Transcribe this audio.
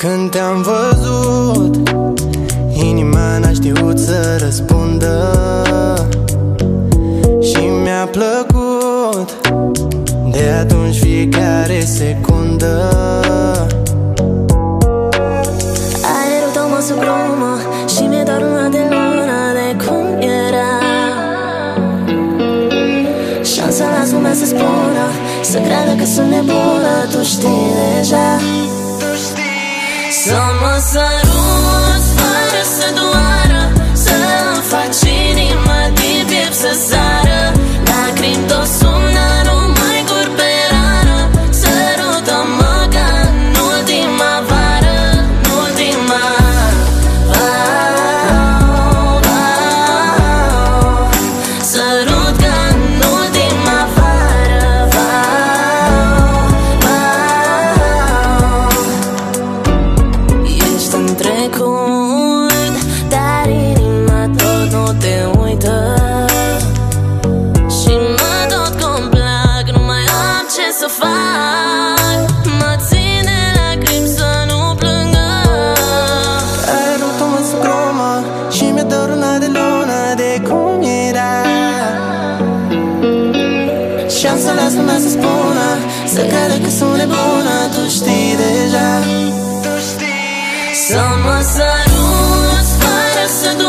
Când te-am văzut, inima n-a știut să răspundă și mi-a plăcut de atunci fiecare secundă. Aerul tău mă sugrumă și mi-e doar una de lună de cum era. Șansa las lumea să spună, să creadă că sunt nebună, tu știi deja. Să mă săruți fără să doară, să-mi faci inima din piept să sară. Lacrimi tot sună, nu mai curg pe rană. Sărută-mă ca în ultima vară, în ultima sărut ca în ultima vară. Ești în trecut, dar inima tot nu te uită. Și mă tot complac, nu mai am ce să fac. Mă ține lacrimi să nu plângă. Aerul tău mă sugrumă și mi-e doar una de lună de cum era. Șansa las lumea să spună, să creadă că sunt nebună, tu știi deja. Să mă săruți fără să